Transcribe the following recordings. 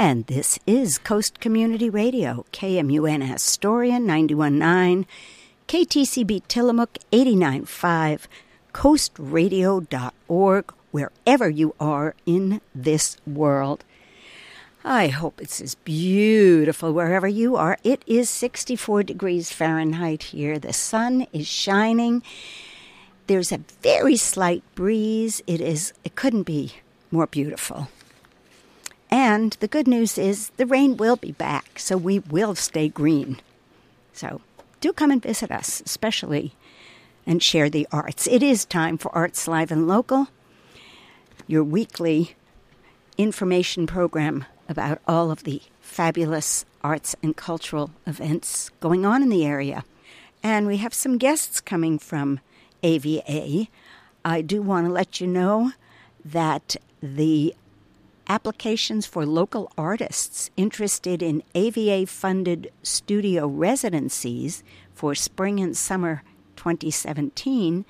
And this is Coast Community Radio, KMUN Astoria 91.9, KTCB Tillamook 89.5, coastradio.org, wherever you are in this world. I hope it's as beautiful wherever you are. It is 64 degrees Fahrenheit here. The sun is shining. There's a very slight breeze. It couldn't be more beautiful. And the good news is the rain will be back, so we will stay green. So do come and visit us, especially, and share the arts. It is time for Arts Live and Local, your weekly information program about all of the fabulous arts and cultural events going on in the area. And we have some guests coming from AVA. I do want to let you know that the applications for local artists interested in AVA-funded studio residencies for spring and summer 2017,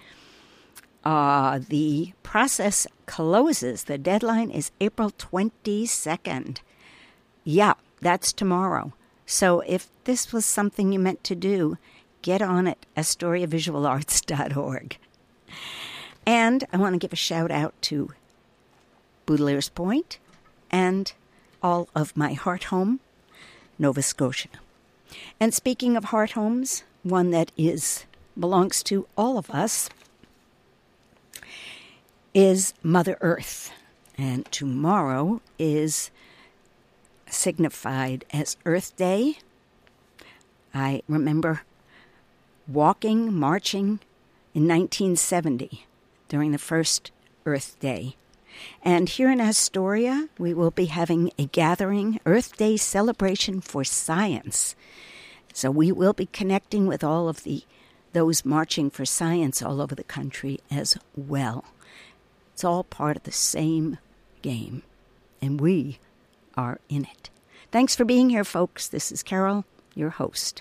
the process closes. The deadline is April 22nd. Yeah, that's tomorrow. So if this was something you meant to do, get on it, AstoriaVisualArts.org. And I want to give a shout out to Boudelaire's Point and all of my heart home, Nova Scotia. And speaking of heart homes, one that belongs to all of us is Mother Earth. And tomorrow is signified as Earth Day. I remember marching in 1970 during the first Earth Day. And here in Astoria, we will be having a gathering, Earth Day celebration for science. So we will be connecting with all of those marching for science all over the country as well. It's all part of the same game, and we are in it. Thanks for being here, folks. This is Carol, your host.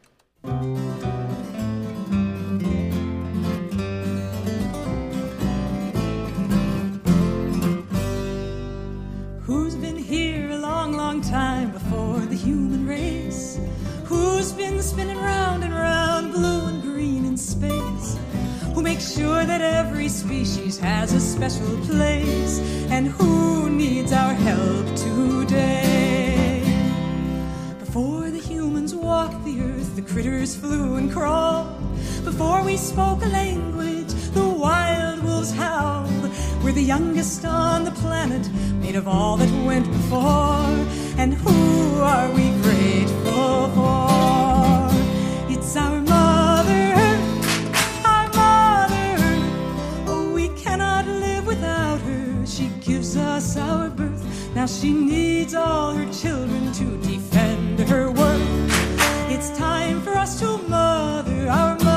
Who's been here a long, long time before the human race? Who's been spinning round and round, blue and green in space? Who makes sure that every species has a special place? And who needs our help today? Before the humans walked the earth, the critters flew and crawled. Before we spoke a language, the wild wolves howled. We're the youngest on the planet, made of all that went before. And who are we grateful for? It's our mother, our mother. Oh, we cannot live without her. She gives us our birth. Now she needs all her children to defend her worth. It's time for us to mother our mother.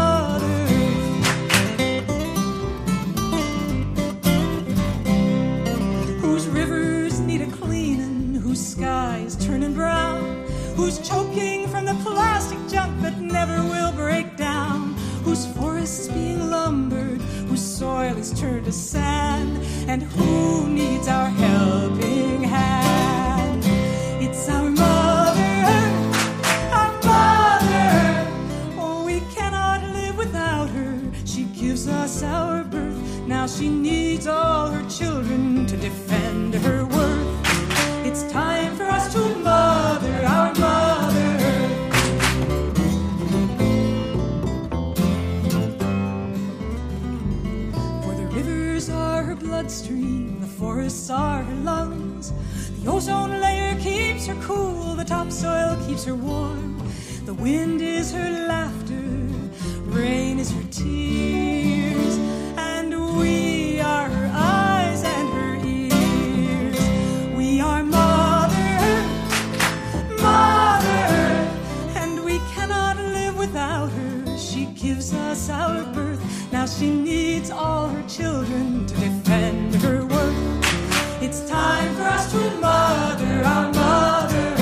Whose sky's turning brown, who's choking from the plastic junk that never will break down, whose forests being lumbered, whose soil is turned to sand, and who needs our helping hand. It's our mother, our mother. Oh, we cannot live without her. She gives us our birth. Now she needs all her children to defend her worth. It's time for us to mother our mother. For the rivers are her bloodstream, the forests are her lungs. The ozone layer keeps her cool, the topsoil keeps her warm. The wind is her laughter, rain is her tears, and we are her eyes and her ears. We are mother, mother, and we cannot live without her. She gives us our birth. Now she needs all her children to defend her worth. It's time for us to mother our mother.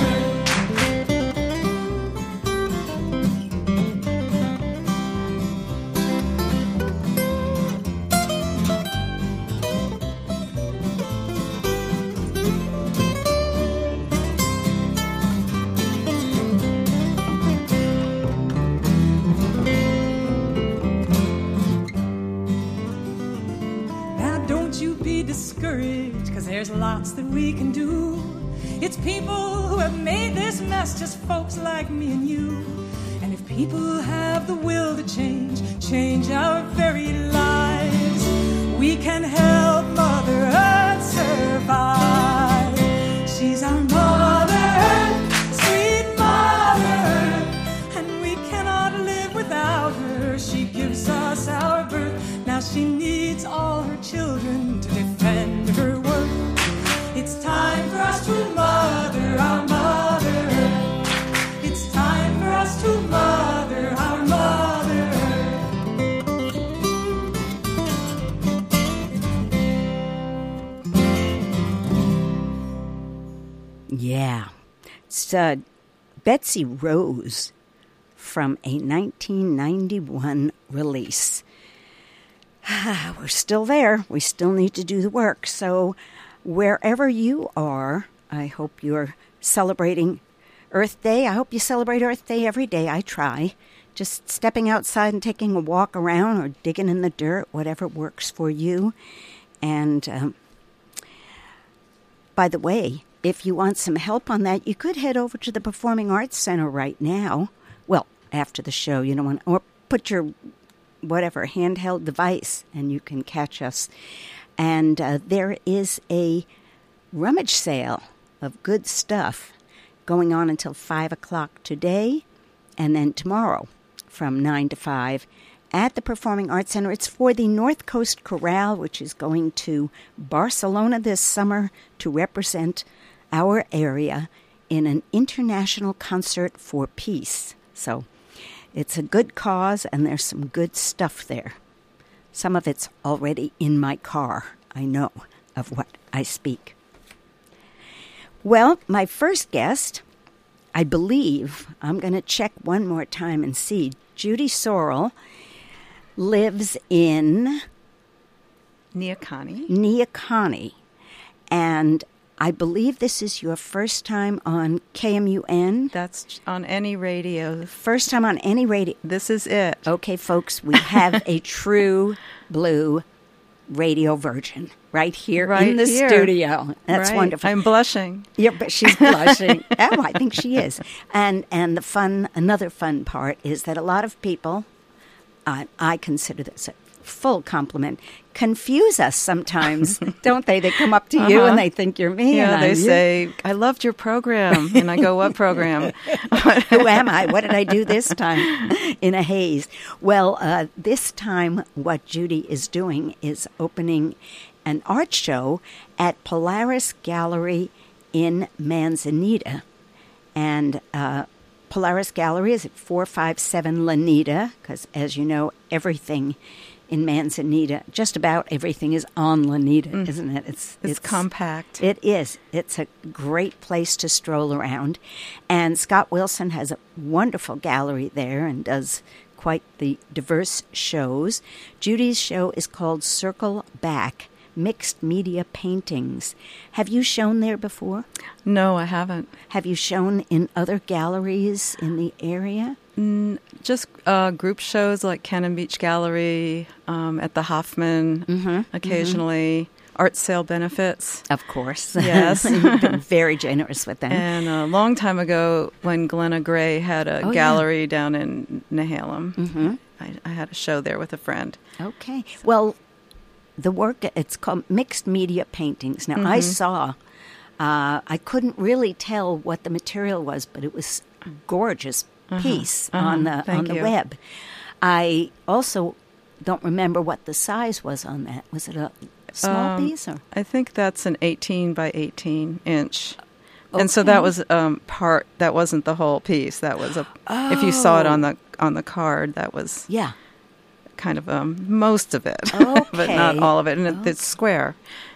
lots that we can do. It's people who have made this mess, just folks like me and you. And if people have the will to change our very lives, we can help Mother Earth survive. She's our Mother Earth, sweet Mother Earth, and we cannot live without her. She gives us our birth. Now she needs all her children to defend her worth. It's time for us to mother our Mother Earth. It's time for us to mother our Mother Earth. Yeah. It's Betsy Rose from a 1991 release. We're still there. We still need to do the work. So wherever you are, I hope you're celebrating Earth Day. I hope you celebrate Earth Day every day. I try. Just stepping outside and taking a walk around or digging in the dirt, whatever works for you. And by the way, if you want some help on that, you could head over to the Performing Arts Center right now. Well, after the show, you don't want, or put your whatever handheld device and you can catch us. And there is a rummage sale of good stuff going on until 5 o'clock today and then tomorrow from 9 to 5 at the Performing Arts Center. It's for the North Coast Chorale, which is going to Barcelona this summer to represent our area in an international concert for peace. So it's a good cause, and there's some good stuff there. Some of it's already in my car. I know of what I speak. Well, my first guest, I believe, I'm going to check one more time and see. Judy Sorrell lives in Neocani. And I believe this is your first time on KMUN. That's on any radio. First time on any radio. This is it. Okay, folks, we have a true blue radio virgin right here in the studio. That's wonderful. I'm blushing. Yeah, but she's blushing. Oh, I think she is. And another fun part is that a lot of people, I consider this a full compliment, confuse us sometimes, don't they? They come up to you and they think you're me. Yeah, and they say, I loved your program. And I go, what program? Who am I? What did I do this time? In a haze. Well, this time what Judy is doing is opening an art show at Polaris Gallery in Manzanita. And Polaris Gallery is at 457 Lanita, because as you know, everything in Manzanita, just about everything is on Lanita, isn't it? It's compact. It is. It's a great place to stroll around. And Scott Wilson has a wonderful gallery there and does quite the diverse shows. Judy's show is called Circle Back, Mixed Media Paintings. Have you shown there before? No, I haven't. Have you shown in other galleries in the area? Just group shows like Cannon Beach Gallery, at the Hoffman, occasionally. Art sale benefits. Of course. Yes. You've been very generous with them. And a long time ago, when Glenna Gray had a gallery down in Nehalem, I had a show there with a friend. Okay. Well, the work, it's called Mixed Media Paintings. Now, I saw, I couldn't really tell what the material was, but it was gorgeous piece on the web. I also don't remember what the size was on that. Was it a small piece? Or? I think that's an 18 by 18 inch. Okay. And so that was part. That wasn't the whole piece. That was if you saw it on the card, that was kind of most of it, but not all of it. And it's square.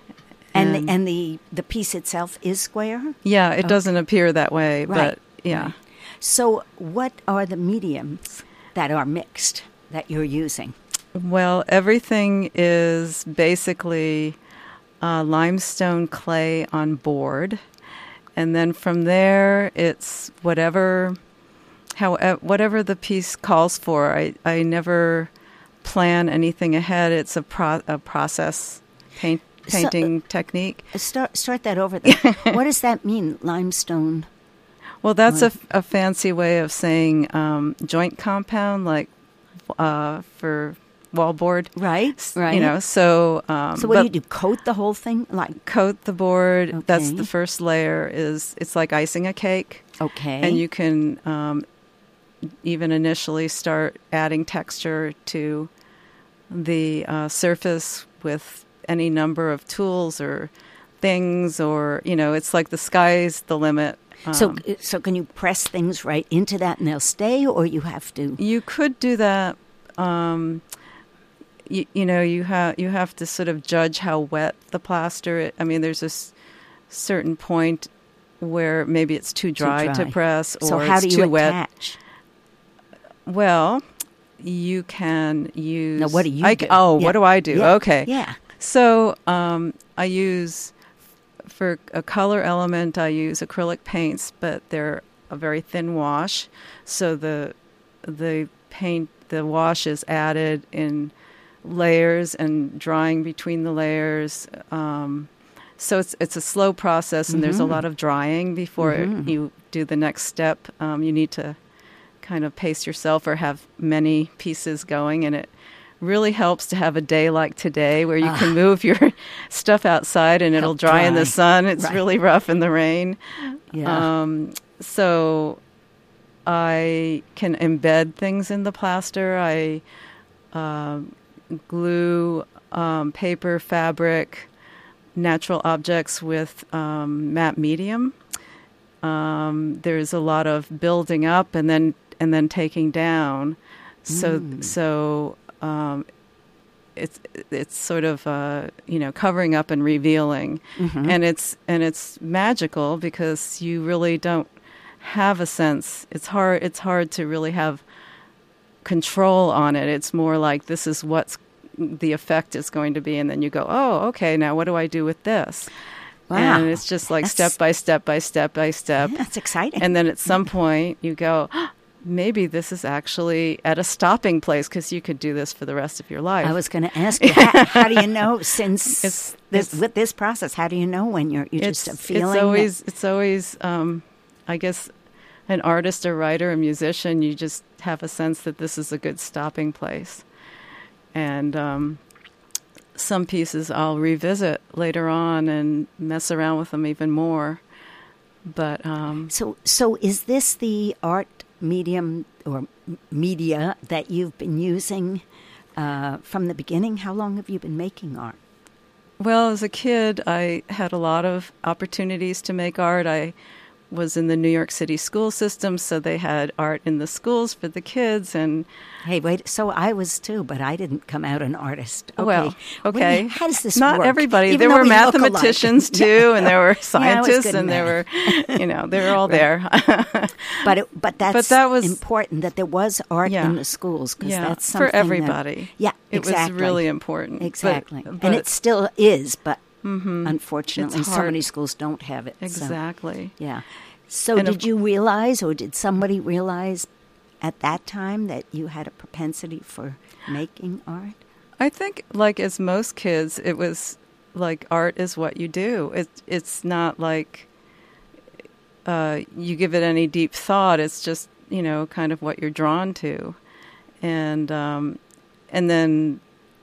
And the piece itself is square? Yeah, it doesn't appear that way, right. But yeah. Right. So what are the mediums that are mixed that you're using? Well, everything is basically limestone clay on board. And then from there, it's whatever the piece calls for. I never plan anything ahead. It's a process, painting technique. Start that over there. What does that mean, limestone? Well, that's a fancy way of saying joint compound, like for wallboard. Right. You know, so... so what do you do, coat the whole thing? Coat the board. Okay. That's the first layer. It's like icing a cake. Okay. And you can even initially start adding texture to the surface with any number of tools or things, or, you know, it's like the sky's the limit. So can you press things right into that and they'll stay, or you have to? You could do that. You know, you have to sort of judge how wet the plaster is. I mean, there's a certain point where maybe it's too dry to press, or so how it's do you too attach? Wet. Well, you can use... Now, what do you do? Oh, yeah. What do I do? Yeah. Okay. Yeah. So I use, for a color element, I use acrylic paints, but they're a very thin wash. So the wash is added in layers and drying between the layers. So it's a slow process, and there's a lot of drying before you do the next step. You need to kind of pace yourself or have many pieces going, and it really helps to have a day like today where you can move your stuff outside and it'll dry in the sun. It's really rough in the rain. Yeah. So I can embed things in the plaster. I glue paper, fabric, natural objects with matte medium. There's a lot of building up and then taking down. So it's sort of covering up and revealing, and it's magical because you really don't have a sense. It's hard to really have control on it. It's more like, this is what's the effect is going to be, and then you go, oh, okay, now what do I do with this? Wow. And it's just like step by step by step by step. Yeah, that's exciting. And then at some point you go, maybe this is actually at a stopping place, because you could do this for the rest of your life. I was going to ask you, how do you know, since with this process, how do you know when you're just feeling It's always, I guess, an artist, a writer, a musician, you just have a sense that this is a good stopping place. And some pieces I'll revisit later on and mess around with them even more. But so is this the art medium or media that you've been using from the beginning? How long have you been making art? Well, as a kid, I had a lot of opportunities to make art. I was in the New York City school system, so they had art in the schools for the kids. And hey, wait, so I was too, but I didn't come out an artist. Okay. Well, okay. How does this work? Not everybody. Even there were mathematicians too, and there were scientists, and there were, they were all there. But that was important, that there was art in the schools, because that's something for everybody. It was really important. Exactly. And it still is, but unfortunately, so many schools don't have it. Exactly. So, So did you realize, or did somebody realize at that time that you had a propensity for making art? I think, like as most kids, it was like art is what you do. It's not like you give it any deep thought. It's just, kind of what you're drawn to. And then,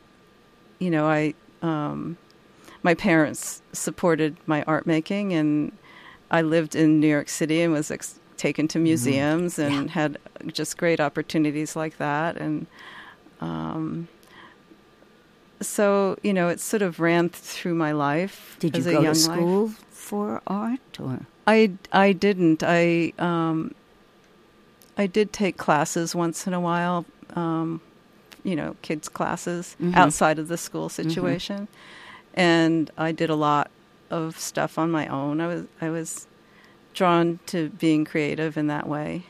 my parents supported my art making, and I lived in New York City and was taken to museums and had just great opportunities like that. And so, it sort of ran through my life. Did you go to school for art, or? I didn't. I did take classes once in a while, kids' classes outside of the school situation. And I did a lot of stuff on my own. I was drawn to being creative in that way.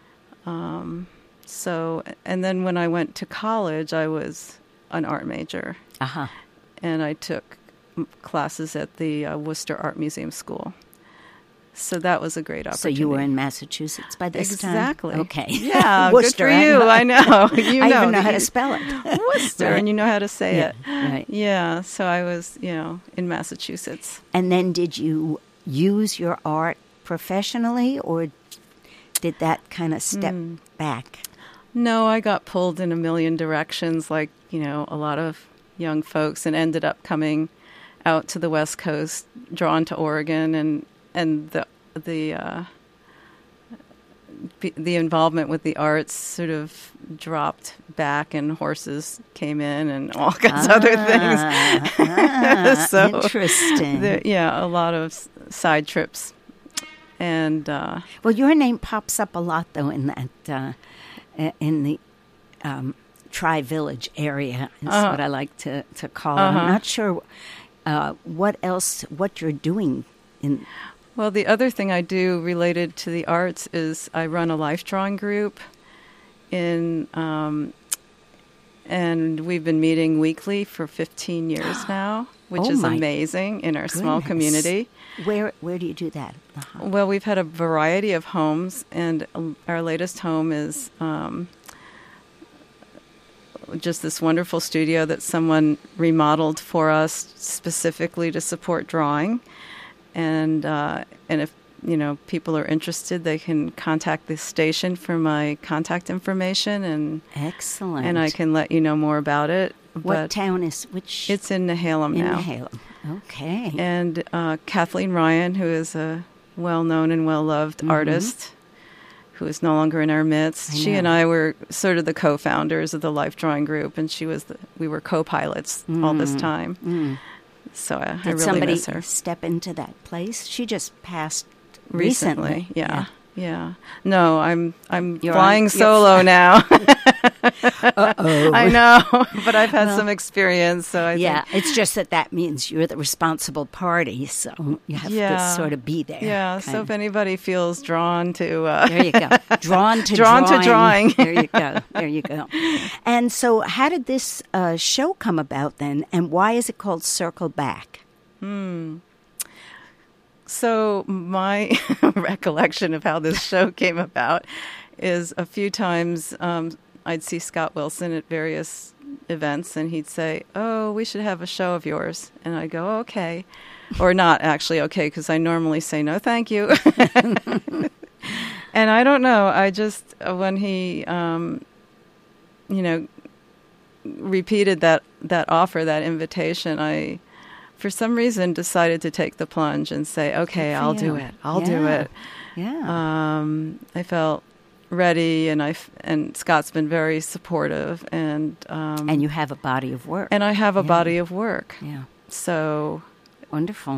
So, and then when I went to college, I was an art major. And I took classes at the Worcester Art Museum School. So that was a great opportunity. So you were in Massachusetts by this time? Exactly. Okay. Yeah, Worcester. Good for you. I know. You I know. even know how to spell it. Worcester, Right. and you know how to say it. Right. Yeah, so I was, in Massachusetts. And then did you use your art professionally, or did that kind of step back? No, I got pulled in a million directions like, a lot of young folks, and ended up coming out to the West Coast, drawn to Oregon, and the involvement with the arts sort of dropped back, and horses came in, and all kinds of other things. So interesting. A lot of side trips, and well, your name pops up a lot though in that in the Tri-Village area. Is what I like to call it. I'm not sure what you're doing in. Well, the other thing I do related to the arts is I run a life drawing group and we've been meeting weekly for 15 years now, which is amazing in our small community. Where do you do that? Well, we've had a variety of homes, and our latest home is just this wonderful studio that someone remodeled for us specifically to support drawing. And if people are interested, they can contact the station for my contact information, and excellent. And I can let you know more about it. What town is which? It's in Nehalem now. Nehalem. Okay. And Kathleen Ryan, who is a well-known and well-loved artist, who is no longer in our midst. She and I were sort of the co-founders of the Life Drawing Group, and we were co-pilots all this time. So I really miss her. Did somebody step into that place? She just passed recently. Yeah. No, I'm flying solo now. Uh-oh. I know, but I've had some experience, so I think. It's just that means you're the responsible party, so you have to sort of be there. Yeah, so if anybody feels drawn to... there you go. Drawn to drawing. There you go. And so how did this show come about then, and why is it called Circle Back? So my recollection of how this show came about is a few times I'd see Scott Wilson at various events, and he'd say, "Oh, we should have a show of yours." And I'd go, "Okay." Or not actually okay, because I normally say, "No, thank you." And I don't know. I just, when he, repeated that offer, that invitation, I, for some reason, decided to take the plunge and say, "Okay, I'll do it. I'll do it." Yeah. I felt ready, and Scott's been very supportive, and you have a body of work, and I have a body of work. Yeah. So wonderful.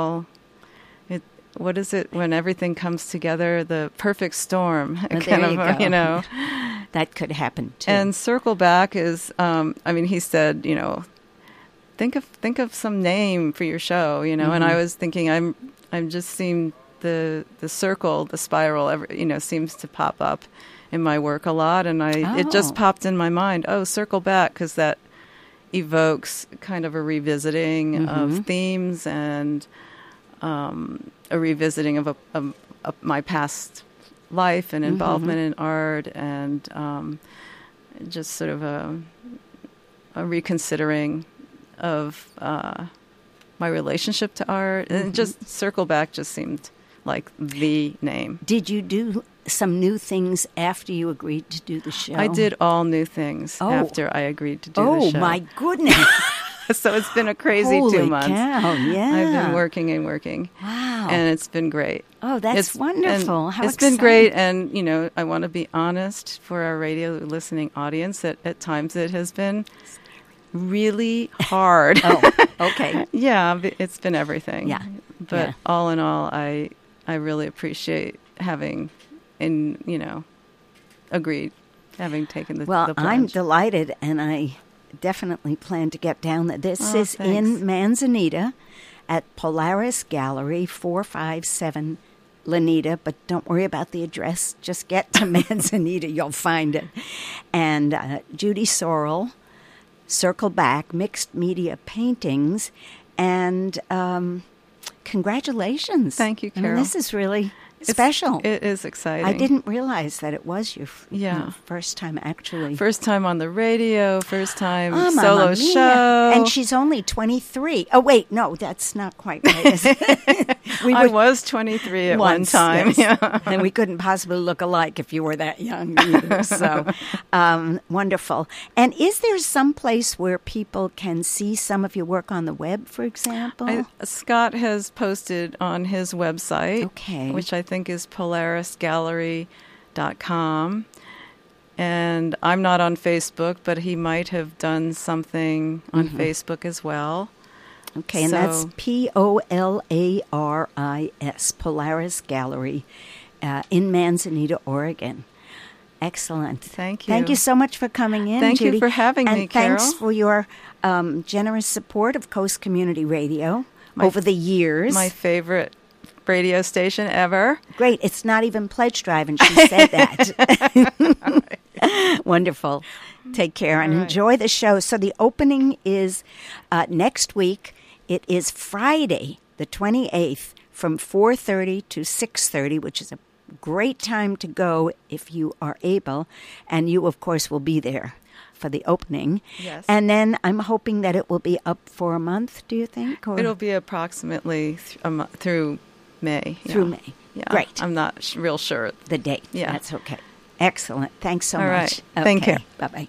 What is it when everything comes together? The perfect storm. Well, there you go. That could happen too. And Circle Back is. He said, think of some name for your show, And I was thinking, I'm just seeing the circle, the spiral, seems to pop up in my work a lot, and it just popped in my mind. Oh, Circle Back, because that evokes kind of a revisiting of themes and a revisiting of my past life and involvement in art, and just sort of a reconsidering of my relationship to art. And just Circle Back just seemed like the name. Did you do some new things after you agreed to do the show? I did all new things after I agreed to do the show. Oh, my goodness. So it's been a crazy 2 months. Holy cow, yeah. I've been working and working. Wow. And it's been great. Oh, that's wonderful. How it's exciting. been great. And, I want to be honest for our radio listening audience that at times it has been really hard. Oh, okay. Yeah, it's been everything. Yeah. But all in all, I really appreciate having, agreed, having taken the plunge. I'm delighted, and I definitely plan to get down there. This is thanks. in Manzanita at Polaris Gallery, 457 Lanita, but don't worry about the address. Just get to Manzanita, you'll find it. And Judy Sorrell, Circle Back, Mixed Media Paintings, and congratulations. Thank you, Carol. I mean, this is really special. It is exciting. I didn't realize that it was your first time, actually. First time on the radio, first time solo show. And she's only 23. Oh, wait, no, that's not quite right, is it? I was 23 at one time. Yes. Yeah. And we couldn't possibly look alike if you were that young either. So, wonderful. And is there some place where people can see some of your work on the web, for example? Scott has posted on his website, which I think is polarisgallery.com. And I'm not on Facebook, but he might have done something on Facebook as well. Okay, and that's Polaris, Polaris Gallery in Manzanita, Oregon. Excellent. Thank you. Thank you so much for coming in, Thank Judy. you for having me, Carol. And thanks for your generous support of Coast Community Radio over the years. My favorite radio station ever. Great. It's not even pledge drive, and she said that. Wonderful. Take care and enjoy the show. So the opening is next week. It is Friday, the 28th, from 4:30 to 6:30, which is a great time to go if you are able. And you, of course, will be there for the opening. Yes. And then I'm hoping that it will be up for a month, do you think? Or? It'll be approximately through May. Through May. Yeah. Great. I'm not real sure. The date. Yeah. That's okay. Excellent. Thanks so All much. Right. Okay. Thank you. Bye-bye.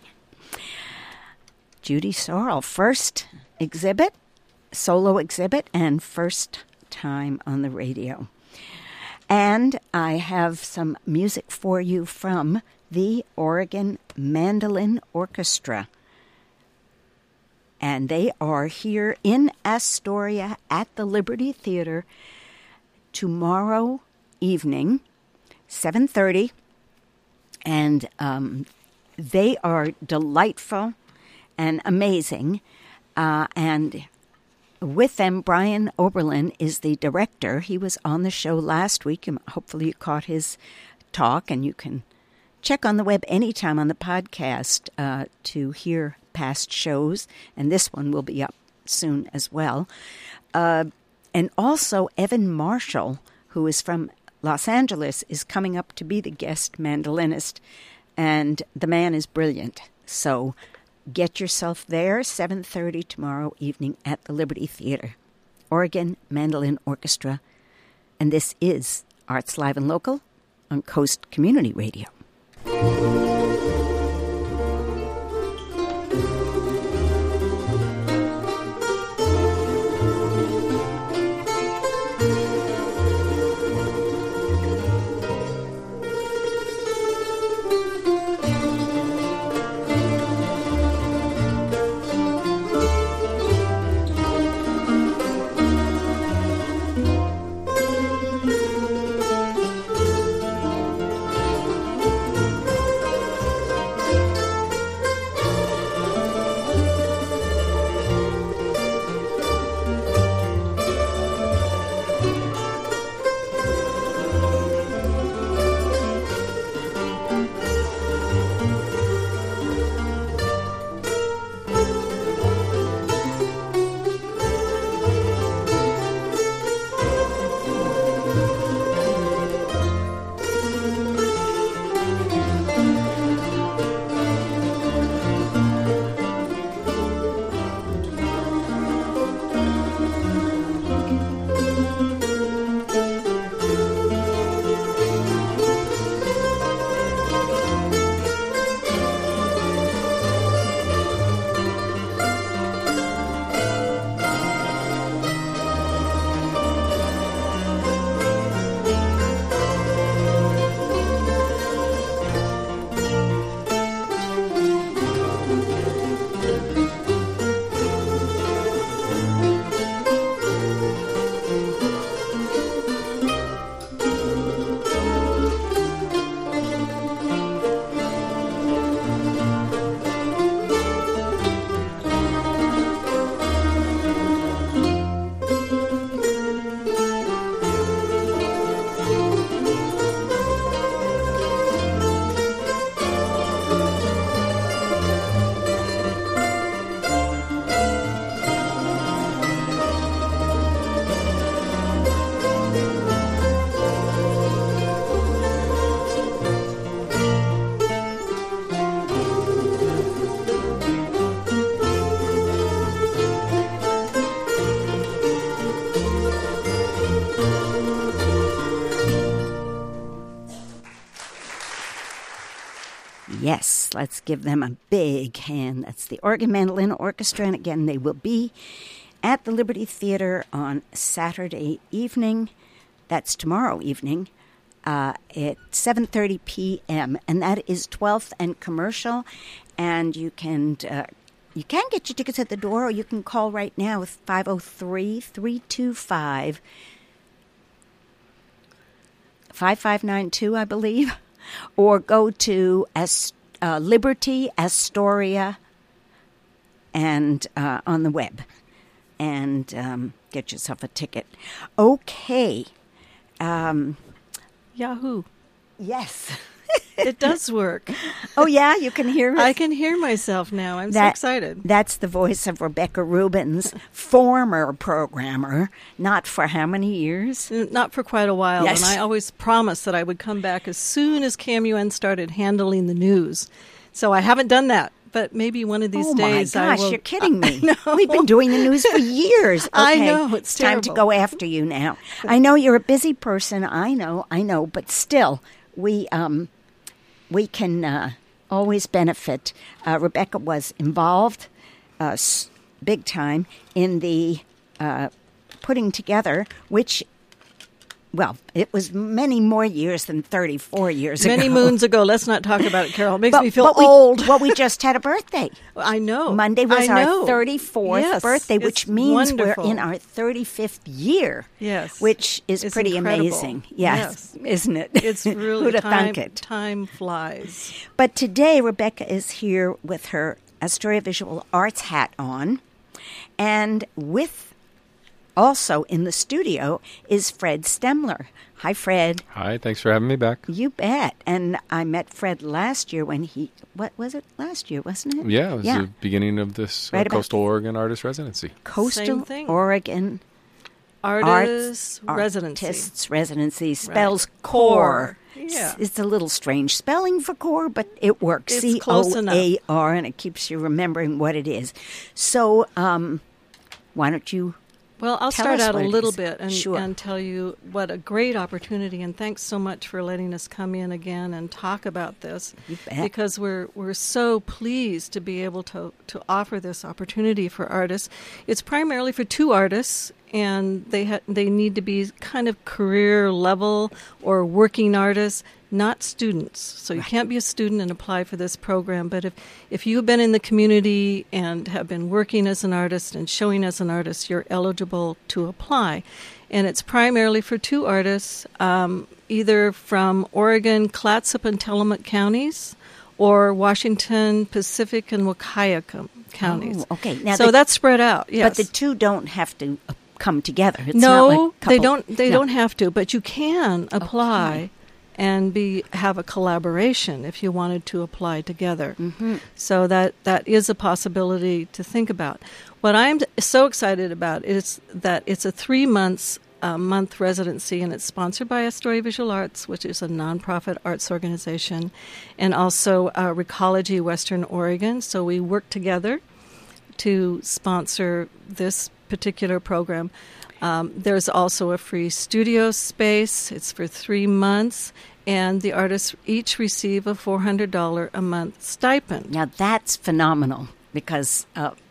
Judy Sorrell, first exhibit, solo exhibit, and first time on the radio. And I have some music for you from the Oregon Mandolin Orchestra. And they are here in Astoria at the Liberty Theater tomorrow evening, 7:30. And they are delightful and amazing. And with them, Brian Oberlin is the director. He was on the show last week. Hopefully you caught his talk, and you can check on the web anytime on the podcast to hear past shows. And this one will be up soon as well. And also Evan Marshall, who is from Los Angeles, is coming up to be the guest mandolinist. And the man is brilliant. So get yourself there, 7:30 tomorrow evening at the Liberty Theater. Oregon Mandolin Orchestra. And this is Arts Live and Local on Coast Community Radio. Yes, let's give them a big hand. That's the Oregon Mandolin Orchestra, and again, they will be at the Liberty Theater on Saturday evening. That's tomorrow evening at 7:30 p.m., and that is 12th and Commercial, and you can get your tickets at the door, or you can call right now with 503-325-5592, I believe, or go to Liberty Astoria and on the web and get yourself a ticket. Okay. Yahoo! Yes. It does work. Oh, yeah? You can hear it? I can hear myself now. I'm so excited. That's the voice of Rebecca Rubens, former programmer, not for how many years? Not for quite a while. Yes. And I always promised that I would come back as soon as CAMUN started handling the news. So I haven't done that. But maybe one of these days I will. Oh, my gosh, you're kidding me. We've been doing the news for years. Okay. I know, it's time to go after you now. I know you're a busy person. I know. But still, we can always benefit. Rebecca was involved big time in the putting together, which, well, it was many more years than 34 years ago. Many moons ago. Let's not talk about it, Carol. It makes me feel old. Well, we just had a birthday. I know. Monday was our 34th birthday, which means wonderful. We're in our 35th year. Yes. Which is pretty incredible. Amazing. Yes. Isn't it? It's really Who'd have thunk it? Time flies. But today, Rebecca is here with her Astoria Visual Arts hat on, and with also in the studio is Fred Stemler. Hi, Fred. Hi, thanks for having me back. You bet. And I met Fred last year when what was it? Last year, wasn't it? Yeah, it was the beginning of this Coastal Oregon Artist Residency. Coastal Oregon Artists Residency spells core. Yeah. It's a little strange spelling for core, but it works. It's close enough. COAR, and it keeps you remembering what it is. So why don't you... Well, I'll start out a little bit Sure. and tell you what a great opportunity, and thanks so much for letting us come in again and talk about this. You bet. Because we're so pleased to be able to offer this opportunity for artists. It's primarily for two artists, and they need to be kind of career level or working artists, not students. So you can't be a student and apply for this program. But if you've been in the community and have been working as an artist and showing as an artist, you're eligible to apply. And it's primarily for two artists, either from Oregon, Clatsop and Tillamook counties, or Washington, Pacific, and Wahkiakum counties. Oh, okay. Now so that's spread out, yes. But the two don't have to come together. It's no, not like they don't. They don't have to, but you can apply. Okay. And have a collaboration if you wanted to apply together. Mm-hmm. So that is a possibility to think about. What I'm so excited about is that it's a 3-month residency, and it's sponsored by Astoria Visual Arts, which is a nonprofit arts organization, and also Recology Western Oregon. So we work together to sponsor this particular program. There's also a free studio space. It's for 3 months, and the artists each receive a $400 a month stipend. Now that's phenomenal because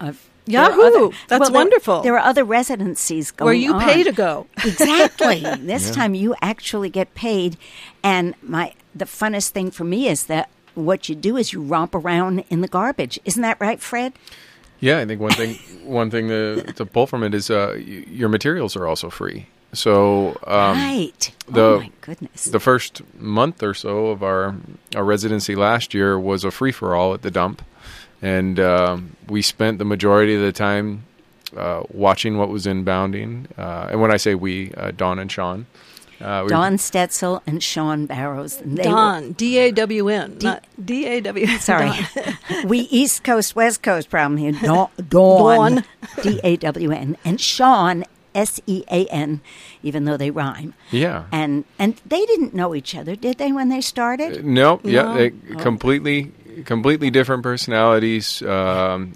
Yahoo! That's wonderful. There are other residencies going on. Where you pay to go. Exactly. This time you actually get paid, and the funnest thing for me is that what you do is you romp around in the garbage. Isn't that right, Fred? Yeah, I think one thing to pull from it is your materials are also free. So right. Oh my goodness. The first month or so of our residency last year was a free for all at the dump, and we spent the majority of the time watching what was inbounding. And when I say we, Dawn and Sean. Dawn Stetzel and Sean Barrows. Dawn, D-A-W-N, not D-A-W-N. Sorry. We East Coast, West Coast problem here. Dawn, D-A-W-N, and Sean, S-E-A-N, even though they rhyme. Yeah. And they didn't know each other, did they, when they started? No. Yeah, completely different personalities. Sean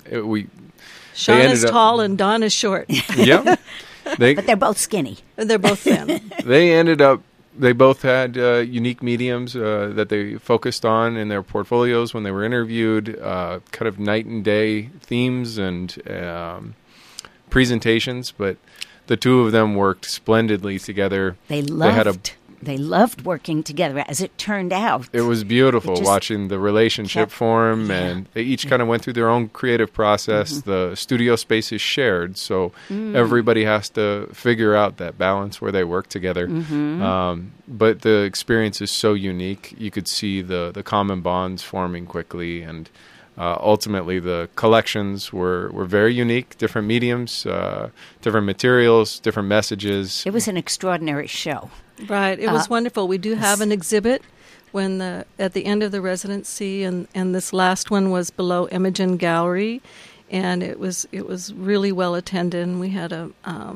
is tall and Dawn is short. Yep. But they're both skinny. They're both thin. They ended up They both had unique mediums that they focused on in their portfolios when they were interviewed, kind of night and day themes and presentations, but the two of them worked splendidly together. They loved working together, as it turned out. It was beautiful watching the relationship form, and they each kind of went through their own creative process. The studio space is shared, so everybody has to figure out that balance where they work together. But the experience is so unique. You could see the common bonds forming quickly, and ultimately the collections were very unique, different mediums, different materials, different messages. It was an extraordinary show. Right. It was wonderful. We do have an exhibit at the end of the residency, and this last one was below Imogen Gallery, and it was really well attended. And we had a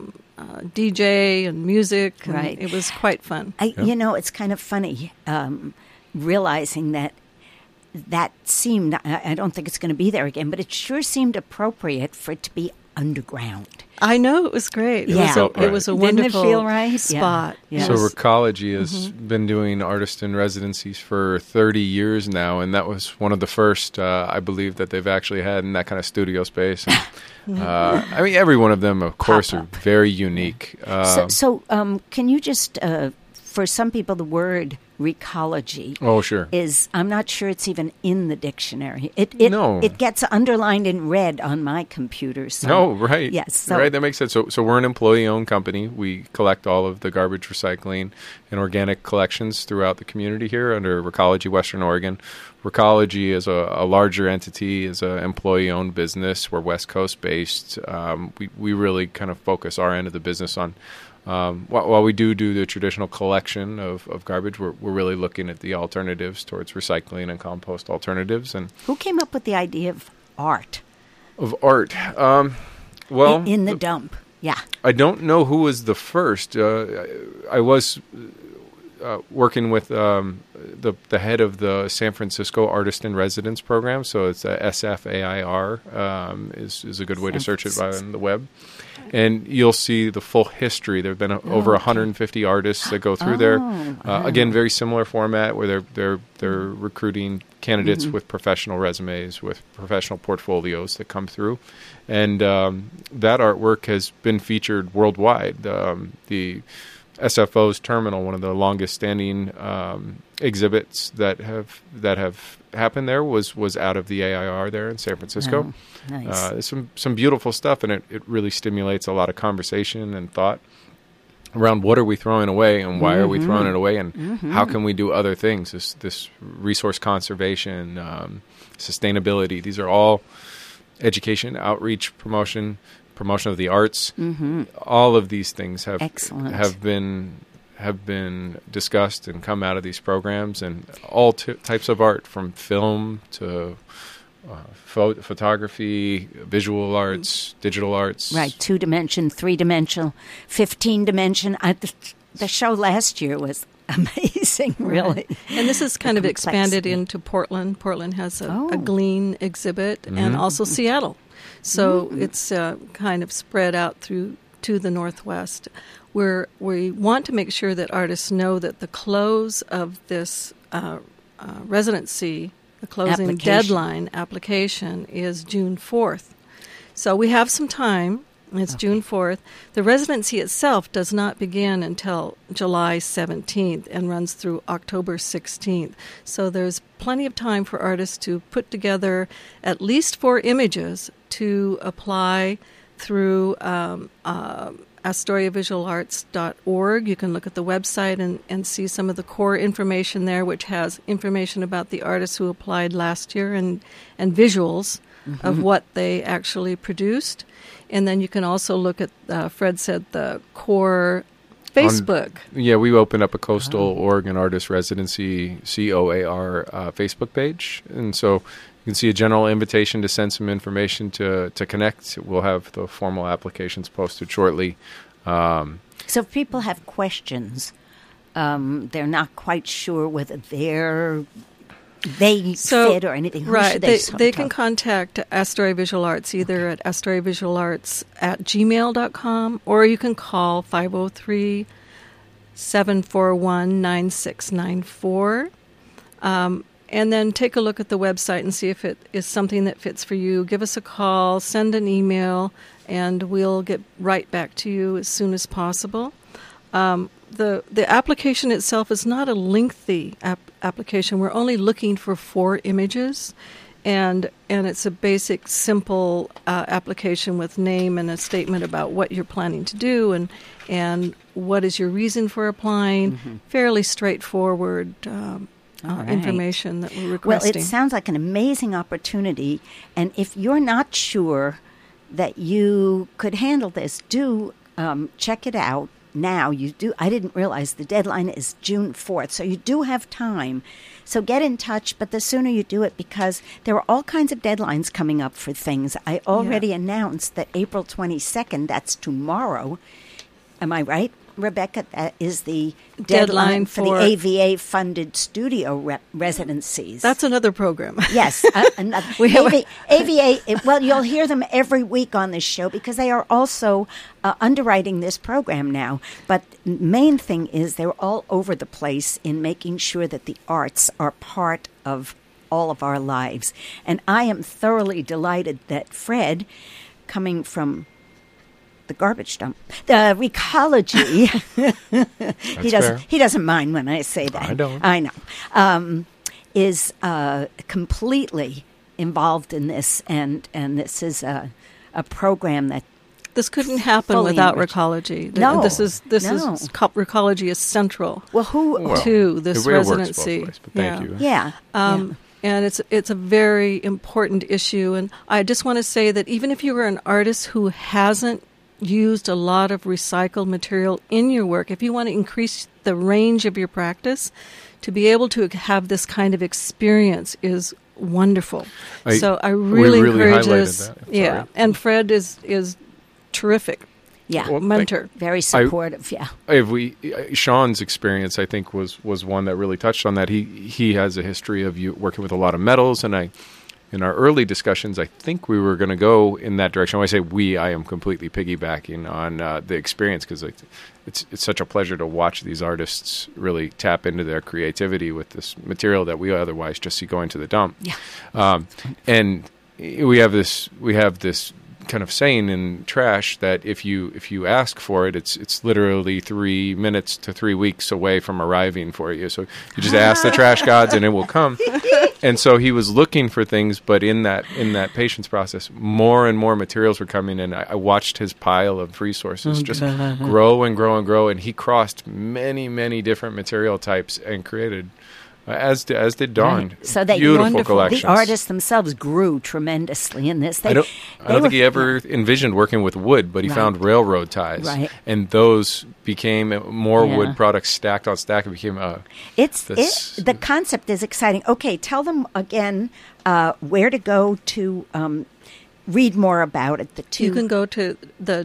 DJ and music, and it was quite fun. It's kind of funny realizing that seemed, I don't think it's going to be there again, but it sure seemed appropriate for it to be underground. I know, it was great. It was a wonderful spot. Yeah. So Recology has been doing artist in residencies for 30 years now, and that was one of the first, I believe, that they've actually had in that kind of studio space. And, every one of them, of course, are very unique. So can you just, for some people, the word recology is, I'm not sure it's even in the dictionary. It gets underlined in red on my computer. So. Right. Yes. Right, that makes sense. So we're an employee-owned company. We collect all of the garbage recycling and organic collections throughout the community here under Recology Western Oregon. Recology is a larger entity, is an employee-owned business. We're West Coast-based. We really kind of focus our end of the business on while we do the traditional collection of garbage, we're really looking at the alternatives towards recycling and compost alternatives. And who came up with the idea of art? In the dump. Yeah. I don't know who was the first. I was working with the head of the San Francisco Artist in Residence program, so it's SFAIR is a good way to search it on the web. And you'll see the full history. There have been over 150 artists that go through there. Again, very similar format where they're recruiting candidates with professional resumes, with professional portfolios that come through. And that artwork has been featured worldwide. The SFO's Terminal, one of the longest standing exhibits that have happened there, was out of the AIR there in San Francisco. Nice. Some beautiful stuff, and it really stimulates a lot of conversation and thought around what are we throwing away and why are we throwing it away, and how can we do other things. This resource conservation, sustainability, these are all education, outreach, promotion of the arts. All of these things have been discussed and come out of these programs, and all types of art, from film to photography, visual arts, digital arts. Right, 2-dimension, 3-dimensional, 15-dimension. The show last year was amazing, really. And this is kind of expanded into Portland. Portland has a Glean exhibit, and also Seattle. So it's kind of spread out to the Northwest, where we want to make sure that artists know that the close of this residency, the closing deadline application, is June 4th. So we have some time. It's June 4th. The residency itself does not begin until July 17th and runs through October 16th. So there's plenty of time for artists to put together at least 4 images to apply through AstoriaVisualArts.org. You can look at the website and see some of the core information there, which has information about the artists who applied last year and visuals of what they actually produced. And then you can also look at, Fred said, the core Facebook. We opened up a Coastal Oregon Artist Residency, COAR, Facebook page. And so you can see a general invitation to send some information to connect. We'll have the formal applications posted shortly. So if people have questions, they're not quite sure whether they fit or anything. Right. They can contact Astoria Visual Arts either at AstoriaVisualArts@gmail.com, or you can call 503 741-9694. And then take a look at the website and see if it is something that fits for you. Give us a call, send an email, and we'll get right back to you as soon as possible. The application itself is not a lengthy application. We're only looking for 4 images, and it's a basic, simple application with name and a statement about what you're planning to do and what is your reason for applying. Mm-hmm. Fairly straightforward information that we're requesting. Well, it sounds like an amazing opportunity, and if you're not sure that you could handle this, do check it out now. You do. I didn't realize the deadline is June 4th, so you do have time. So get in touch, but the sooner you do it, because there are all kinds of deadlines coming up for things. I already announced that April 22nd, that's tomorrow. Am I right, Rebecca? That is the deadline for the AVA-funded studio residencies. That's another program. Yes. AVA, well, you'll hear them every week on this show because they are also underwriting this program now. But the main thing is they're all over the place in making sure that the arts are part of all of our lives. And I am thoroughly delighted that Fred, coming from the garbage dump, the Recology. He doesn't mind when I say that. I don't. I know. Is completely involved in this, and this is a program that this couldn't happen without Recology. No, Recology is central. To this residency. Works both ways, but thank you. Yeah. And it's a very important issue. And I just want to say that even if you are an artist who hasn't used a lot of recycled material in your work, if you want to increase the range of your practice, to be able to have this kind of experience is wonderful. So I really encourage us. Yeah, and Fred is terrific. Yeah, mentor, very supportive. Sean's experience, I think, was one that really touched on that. He has a history of working with a lot of metals, and in our early discussions, I think we were going to go in that direction. When I say we, I am completely piggybacking on the experience, because it's such a pleasure to watch these artists really tap into their creativity with this material that we otherwise just see going to the dump. Yeah. And we have this kind of saying in trash that if you ask for it, it's literally 3 minutes to 3 weeks away from arriving for you. So you just ask the trash gods and it will come. And so he was looking for things, but in that patience process, more and more materials were coming in. I watched his pile of resources just grow and grow and grow, and he crossed many, many different material types and created, as did Dawn, right. So beautiful collections. The artists themselves grew tremendously in this. I don't think he ever envisioned working with wood, but he found railroad ties, and those became more wood products stacked on stack. It became the concept is exciting. Okay, tell them again where to go to read more about it. You can go to the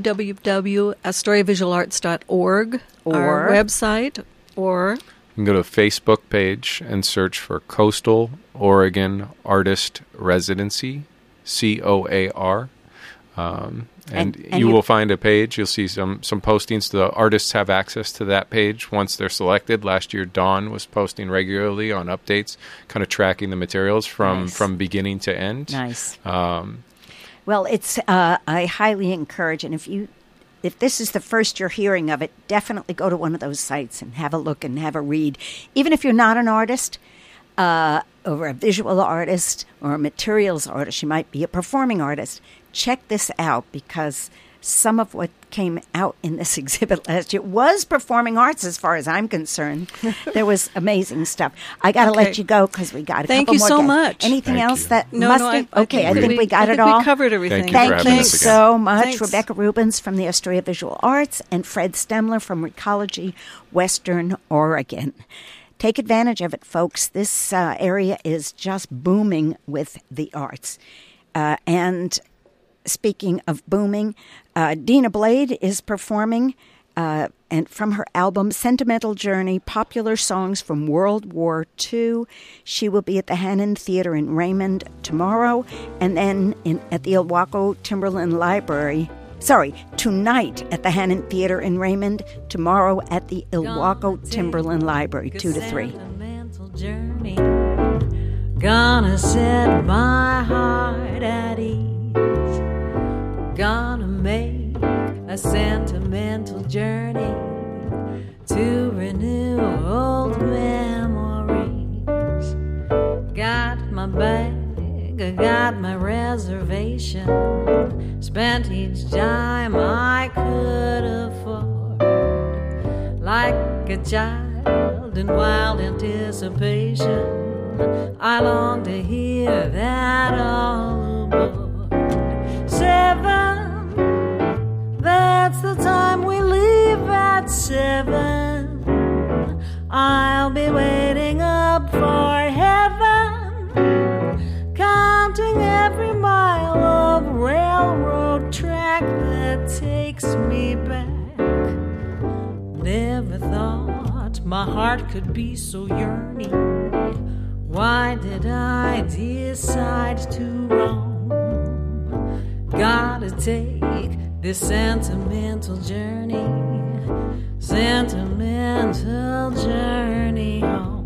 www.astoriavisualarts.org, our website, or you can go to the Facebook page and search for Coastal Oregon Artist Residency, COAR. And you will find a page. You'll see some postings. The artists have access to that page once they're selected. Last year, Dawn was posting regularly on updates, kind of tracking the materials from beginning to end. Nice. Well, it's I highly encourage, and if this is the first you're hearing of it, definitely go to one of those sites and have a look and have a read. Even if you're not an artist, or a visual artist, or a materials artist, you might be a performing artist, check this out, because some of what came out in this exhibit last year was performing arts as far as I'm concerned. There was amazing stuff. I got to let you go because we got a couple more. Thank you so much. Anything else that I think we got it all. We covered everything. Thank you so much. Thanks. Rebecca Rubens from the Astoria Visual Arts and Fred Stemler from Recology, Western Oregon. Take advantage of it, folks. This area is just booming with the arts. And speaking of booming, Dina Blade is performing, and from her album Sentimental Journey, Popular Songs from World War II. She will be at the Hannon Theater in Raymond tomorrow, and then at the Ilwaco Timberland Library tonight at the Hannon Theater in Raymond, tomorrow at the Ilwaco Timberland Library, 2 to 3. Journey, gonna set my heart at ease, gonna make a sentimental journey to renew old memories. Got my bag, I got my reservation, spent each dime I could afford, like a child in wild anticipation. I long to hear that all aboard. 7, that's the time we leave at 7. I'll be waiting up for heaven, counting every mile of railroad track that takes me back. Never thought my heart could be so yearning. Why did I decide to roam? Gotta take this sentimental journey home.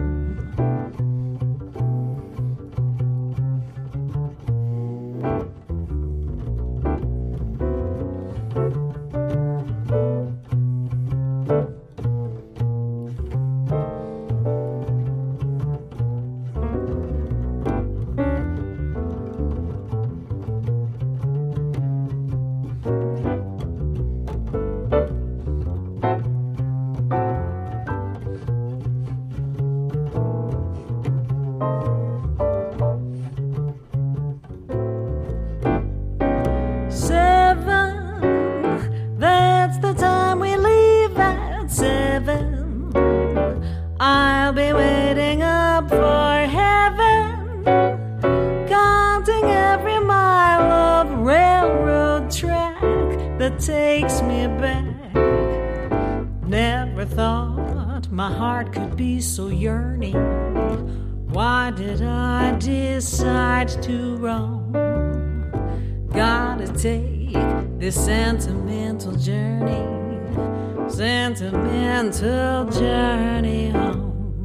I'll be waiting up for heaven, counting every mile of railroad track that takes me back. Never thought my heart could be so yearning. Why did I decide to roam? Gotta take this sentimental journey home. Sentimental journey home.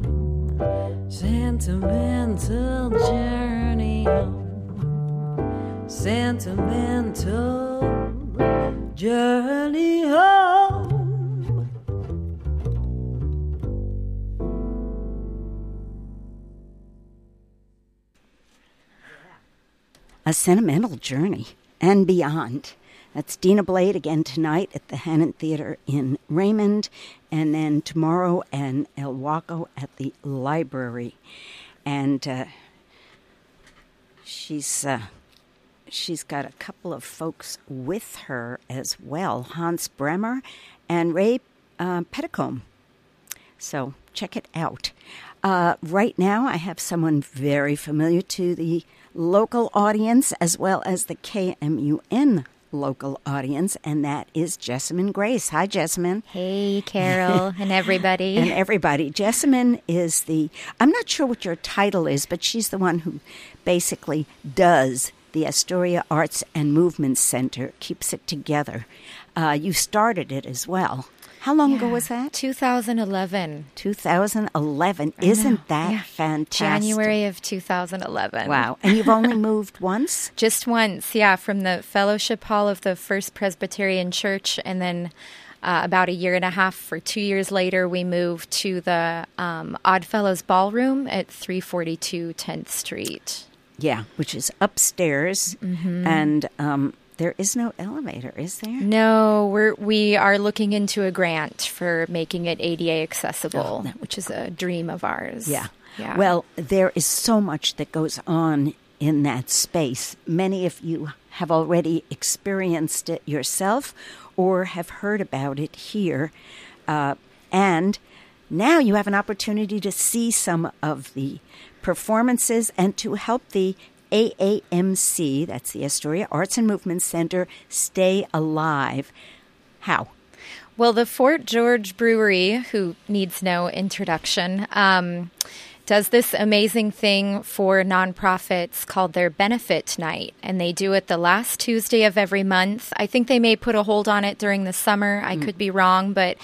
Sentimental journey home. A sentimental journey and beyond. That's Dina Blade again tonight at the Hannon Theater in Raymond, and then tomorrow in Ilwaco at the library. And she's got a couple of folks with her as well, Hans Bremer and Ray Petticombe. So check it out. Right now I have someone very familiar to the local audience as well as the KMUN local audience, and that is Jessamine Grace. Hi, Jessamine. Hey, Carol, and everybody. And everybody. Jessamine is I'm not sure what your title is, but she's the one who basically does the Astoria Arts and Movement Center, keeps it together. You started it as well. How long ago was that? 2011. 2011. Isn't that fantastic? January of 2011. Wow. And you've only moved once? Just once, yeah, from the Fellowship Hall of the First Presbyterian Church, and then about a year and a half or 2 years later, we moved to the Oddfellows Ballroom at 342 10th Street. Yeah, which is upstairs, and there is no elevator, is there? No, we are looking into a grant for making it ADA accessible, which is a dream of ours. Yeah. Well, there is so much that goes on in that space. Many of you have already experienced it yourself or have heard about it here. And now you have an opportunity to see some of the performances and to help the AAMC, that's the Astoria Arts and Movement Center, stay alive. How? Well, the Fort George Brewery, who needs no introduction, does this amazing thing for nonprofits called their Benefit Night, and they do it the last Tuesday of every month. I think they may put a hold on it during the summer. I could be wrong, but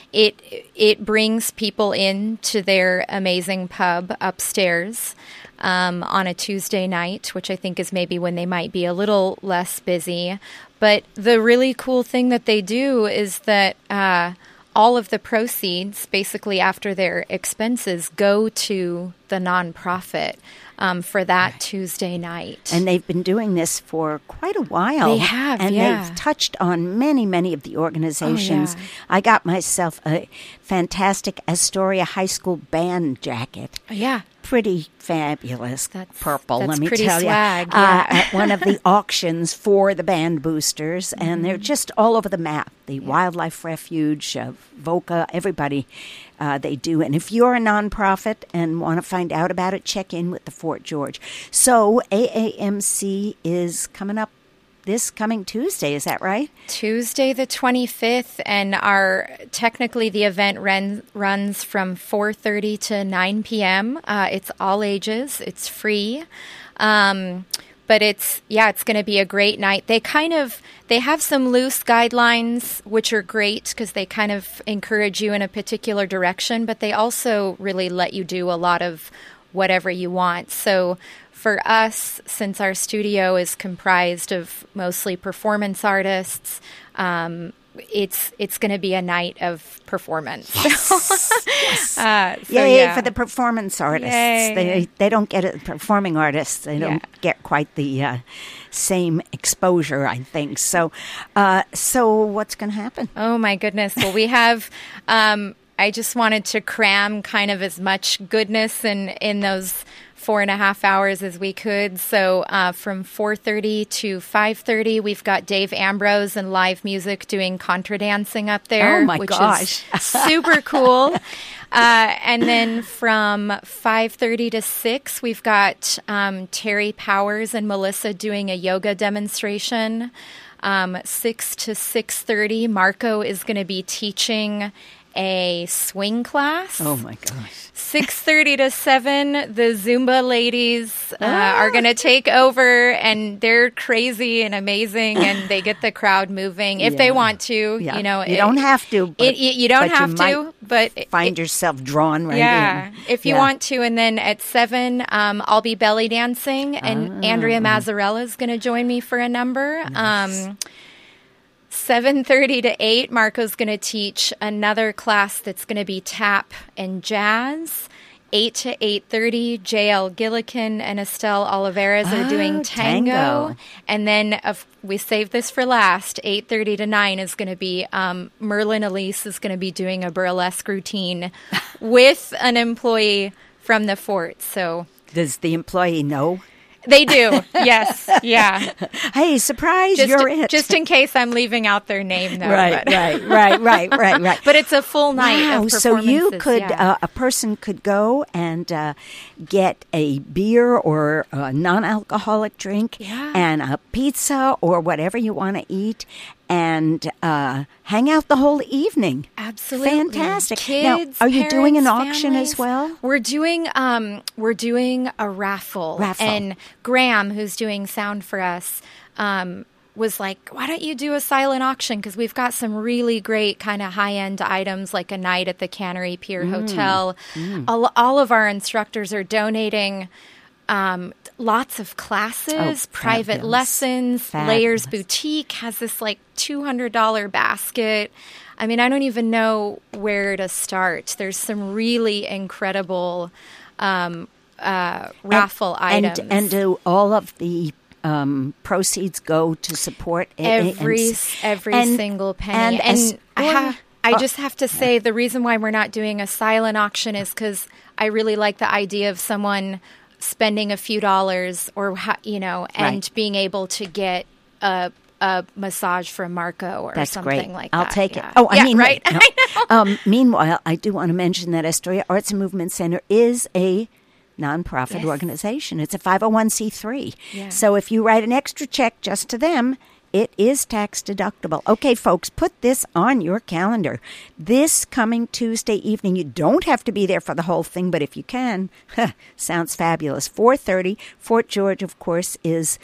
it brings people in to their amazing pub upstairs on a Tuesday night, which I think is maybe when they might be a little less busy. But the really cool thing that they do is that all of the proceeds, basically after their expenses, go to the nonprofit for that Tuesday night. And they've been doing this for quite a while. They have, and they've touched on many of the organizations. Oh, yeah. I got myself a fantastic Astoria High School band jacket. Yeah. Pretty fabulous. Purple, that's let me pretty tell swag, you. yeah. At one of the auctions for the band boosters, and they're just all over the map. The Wildlife Refuge, VOCA, everybody they do. And if you're a nonprofit and want to find out about it, check in with the Fort George. So AAMC is coming up this coming Tuesday, is that right? Tuesday the 25th, and technically the event runs from 4:30 to 9 p.m. It's all ages. It's free. But it's going to be a great night. They have some loose guidelines, which are great because they kind of encourage you in a particular direction, but they also really let you do a lot of whatever you want. So for us, since our studio is comprised of mostly performance artists, it's going to be a night of performance. Yes. Yay for the performance artists. They don't get it. Performing artists, they don't get quite the same exposure, I think. So what's going to happen? Oh my goodness! Well, we have. I just wanted to cram kind of as much goodness in those 4.5 hours as we could. So from 4:30 to 5:30, we've got Dave Ambrose and live music doing contra dancing up there. Oh my gosh. Is super cool. And then from 5:30 to 6, we've got Terry Powers and Melissa doing a yoga demonstration. 6 to 6:30, Marco is going to be teaching a swing class. Oh my gosh. 6:30 to 7, the Zumba ladies are going to take over, and they're crazy and amazing, and they get the crowd moving if they want to. Yeah. You know, you don't have to. But, you don't have to, but find yourself drawn right in. If you want to. And then at 7, I'll be belly dancing, and Andrea Mazzarella is going to join me for a number. Nice. 7:30 to 8, Marco's going to teach another class that's going to be tap and jazz. 8 to 8:30, J.L. Gillikin and Estelle Olivares are doing tango. And then we saved this for last. 8:30 to 9 is going to be Merlin Elise is going to be doing a burlesque routine with an employee from the fort. So does the employee know? They do, yes, yeah. Hey, surprise, you're it. Just in case I'm leaving out their name, though. Right. But it's a full night of performances. So you could, a person could go and get a beer or a non-alcoholic drink and a pizza or whatever you want to eat and hang out the whole evening. Absolutely. Fantastic. Kids, now, are you doing an parents, auction families? as well? We're doing a raffle. And Graham, who's doing sound for us, was like, why don't you do a silent auction? Because we've got some really great kind of high-end items, like a night at the Cannery Pier Hotel. All of our instructors are donating lots of classes, private lessons. Layers Boutique has this like $200 basket. I mean, I don't even know where to start. There's some really incredible raffle items. And do all of the proceeds go to support every single penny? And I just have to say, the reason why we're not doing a silent auction is because I really like the idea of someone spending a few dollars and being able to get a massage from Marco or something like that. I'll take it. Oh, I mean, right? No. Meanwhile, I do want to mention that Astoria Arts and Movement Center is a nonprofit organization. It's a 501c3. Yeah. So if you write an extra check just to them, it is tax deductible. Okay, folks, put this on your calendar. This coming Tuesday evening, you don't have to be there for the whole thing, but if you can, sounds fabulous. 4:30, Fort George, of course, is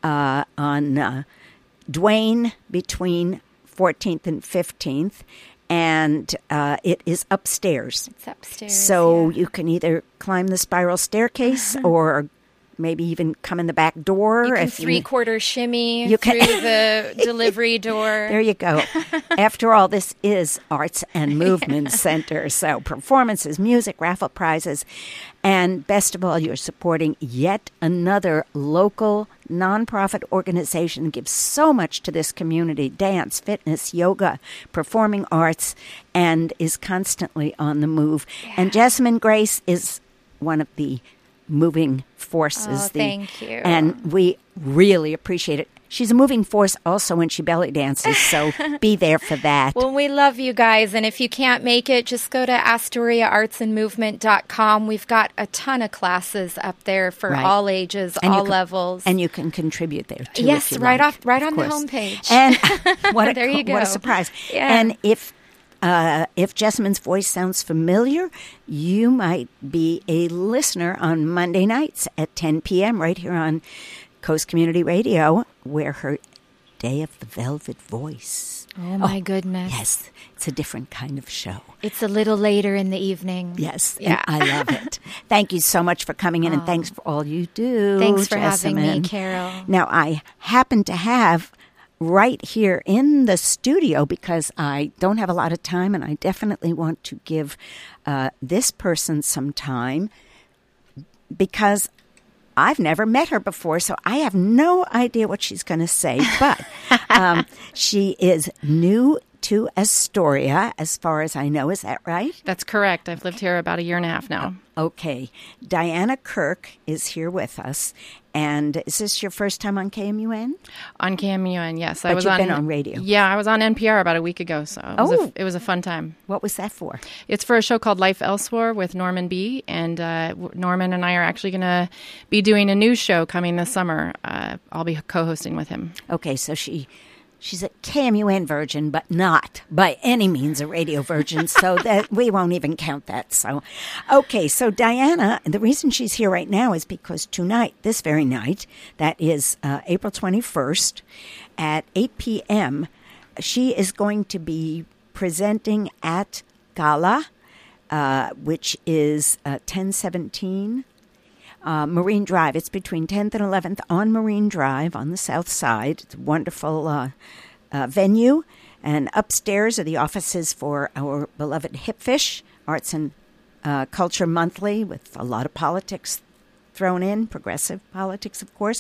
on Duane between 14th and 15th. And it is upstairs. It's upstairs. So you can either climb the spiral staircase or maybe even come in the back door. You can three-quarter shimmy you can through the delivery door. There you go. After all, this is Arts and Movement Center. So performances, music, raffle prizes, and best of all, you're supporting yet another local nonprofit organization that gives so much to this community: dance, fitness, yoga, performing arts, and is constantly on the move. Yeah. And Jessamine Grace is one of the moving forces. Thank you. And we really appreciate it. She's a moving force also when she belly dances, so be there for that. Well, we love you guys, and if you can't make it, just go to AstoriaArtsandMovement.com. We've got a ton of classes up there for all ages, and all levels. And you can contribute there, too. Yes, if you right like, on the homepage. And what there you go. What a surprise. Yeah. And if Jessamine's voice sounds familiar, you might be a listener on Monday nights at 10 p.m. right here on Coast Community Radio, where her Day of the Velvet Voice. Oh, my goodness. Yes, it's a different kind of show. It's a little later in the evening. Yes, yeah. And I love it. Thank you so much for coming in, and thanks for all you do, Thanks for Jessamine. having me, Carol. Now, I happen to have right here in the studio, because I don't have a lot of time, and I definitely want to give this person some time, because I've never met her before, so I have no idea what she's going to say. But she is new to Astoria, as far as I know. Is that right? That's correct. I've lived here about a year and a half now. Okay. Diana Kirk is here with us. And is this your first time on KMUN? On KMUN, yes. But you've been on radio. Yeah, I was on NPR about a week ago, so it was a fun time. What was that for? It's for a show called Life Elsewhere with Norman B. And Norman and I are actually going to be doing a new show coming this summer. I'll be co-hosting with him. Okay, so she's a KMUN virgin, but not by any means a radio virgin, so that we won't even count that. So, okay, so Diana, the reason she's here right now is because tonight, this very night, that is April 21st at 8 p.m., she is going to be presenting at Gala, which is 1017 Marine Drive. It's between 10th and 11th on Marine Drive on the south side. It's a wonderful venue. And upstairs are the offices for our beloved Hipfish, Arts and Culture Monthly, with a lot of politics thrown in, progressive politics, of course.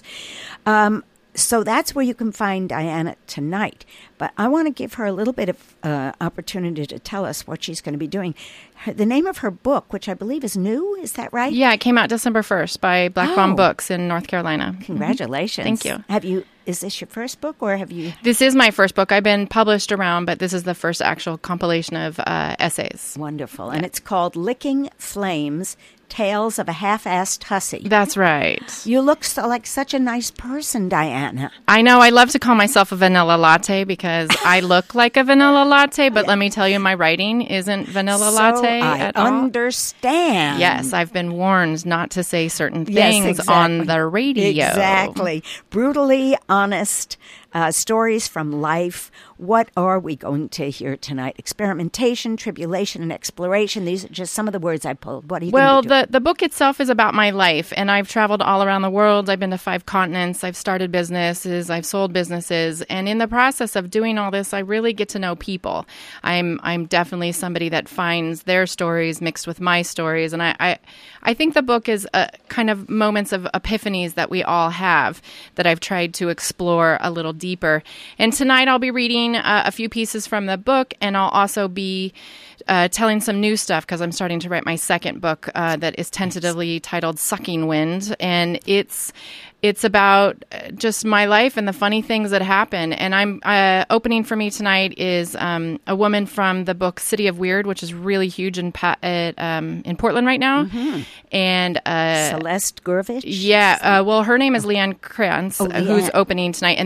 So that's where you can find Diana tonight. But I want to give her a little bit of opportunity to tell us what she's going to be doing. The name of her book, which I believe is new, is that right? Yeah, it came out December 1st by Black Bomb Books in North Carolina. Congratulations. Thank you. Is this your first book, or have you? This is my first book. I've been published around, but this is the first actual compilation of essays. Wonderful. Yeah. And it's called Licking Flames, Tales of a Half-Assed Hussy. That's right. You look like such a nice person, Diana. I know. I love to call myself a vanilla latte because I look like a vanilla latte, but let me tell you, my writing isn't vanilla latte at all. I understand. Yes, I've been warned not to say certain things on the radio. Exactly. Brutally honest stories from life. What are we going to hear tonight? Experimentation, tribulation, and exploration. These are just some of the words I pulled. What are you going to do? Well, the book itself is about my life, and I've traveled all around the world. I've been to 5 continents. I've started businesses. I've sold businesses. And in the process of doing all this, I really get to know people. I'm definitely somebody that finds their stories mixed with my stories. And I think the book is a kind of moments of epiphanies that we all have that I've tried to explore a little deeper. And tonight I'll be reading a few pieces from the book, and I'll also be telling some new stuff because I'm starting to write my second book that is tentatively titled Sucking Wind, and it's about just my life and the funny things that happen. And I'm opening for me tonight is a woman from the book City of Weird, which is really huge in Portland right now. Mm-hmm. And Celeste Gurvich? Yeah. Well, her name is Leanne Krantz, who's opening tonight. And then Celeste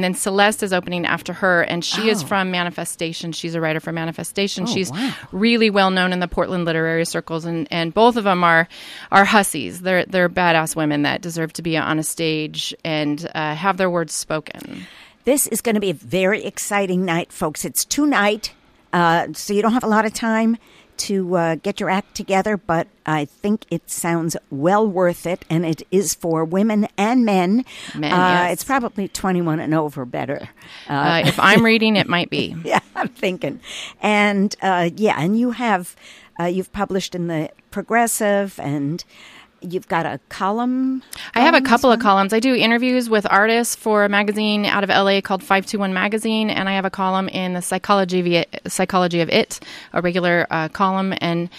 Celeste is opening after her, and she is from Manifestation. She's a writer for Manifestation. She's really well known in the Portland literary circles, and both of them are hussies. They're badass women that deserve to be on a stage and have their words spoken. This is going to be a very exciting night, folks. It's tonight, so you don't have a lot of time to get your act together, but I think it sounds well worth it, and it is for women and men. Yes. It's probably 21 and over better. If I'm reading, it might be. Yeah, I'm thinking. And and you have you've published in the Progressive, and you've got a column. I have a couple of columns. I do interviews with artists for a magazine out of LA called 521 Magazine, and I have a column in the Psychology of It, a regular column. And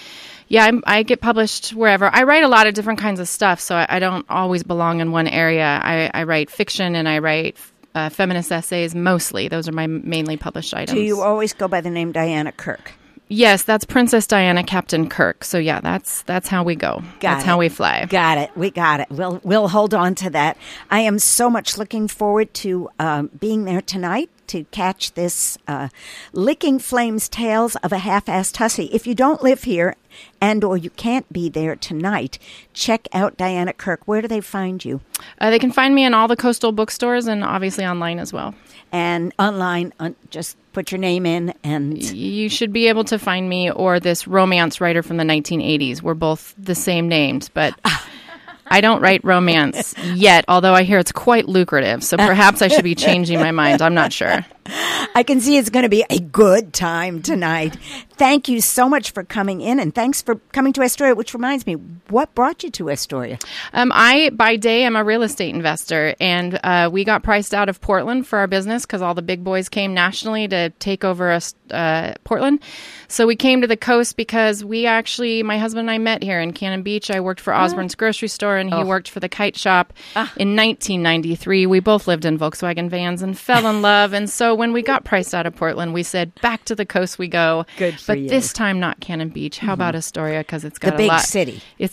I get published wherever. I write a lot of different kinds of stuff, so I don't always belong in one area. I write fiction and I write feminist essays mostly. Those are my mainly published items. Do you always go by the name Diana Kirk? Yes, that's Princess Diana Captain Kirk. So yeah, that's how we go. That's how we fly. Got it. We got it. We'll hold on to that. I am so much looking forward to being there tonight to catch this Licking Flames Tales of a Half-Assed Hussy. If you don't live here and or you can't be there tonight, check out Diana Kirk. Where do they find you? They can find me in all the coastal bookstores and obviously online as well. And online, just put your name in and... You should be able to find me or this romance writer from the 1980s. We're both the same names, but I don't write romance yet, although I hear it's quite lucrative. So perhaps I should be changing my mind. I'm not sure. I can see it's going to be a good time tonight. Thank you so much for coming in, and thanks for coming to Astoria, which reminds me, what brought you to Astoria? I, by day, am a real estate investor, and we got priced out of Portland for our business because all the big boys came nationally to take over Portland. So we came to the coast because my husband and I met here in Cannon Beach. I worked for Osborne's grocery store, and he worked for the Kite Shop in 1993. We both lived in Volkswagen vans and fell in love, and so when we got priced out of Portland, we said, back to the coast we go. Good for you. But this time, not Cannon Beach. How about Astoria? Because it's got the a lot. big city. It's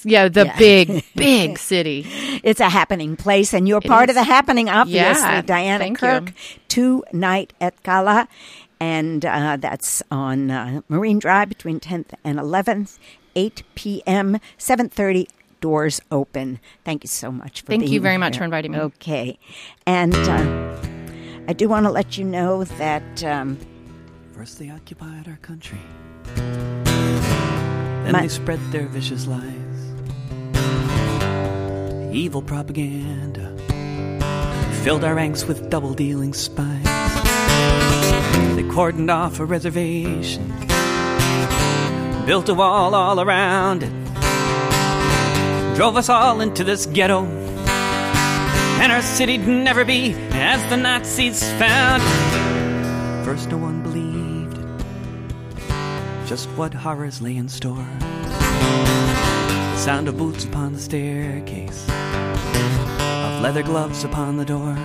big city. It's a happening place, and you're part of the happening, obviously. Yeah, Diana Kirk, tonight at Gala, and that's on Marine Drive between 10th and 11th, 8 p.m., 7:30. Doors open. Thank you so much for being here. Thank you very much for inviting me. Okay. And I do want to let you know that... First they occupied our country. Then they spread their vicious lies. Evil propaganda filled our ranks with double-dealing spies. They cordoned off a reservation, built a wall all around it, drove us all into this ghetto, and our city'd never be as the Nazis found. First no one believed it, just what horrors lay in store. The sound of boots upon the staircase, of leather gloves upon the door.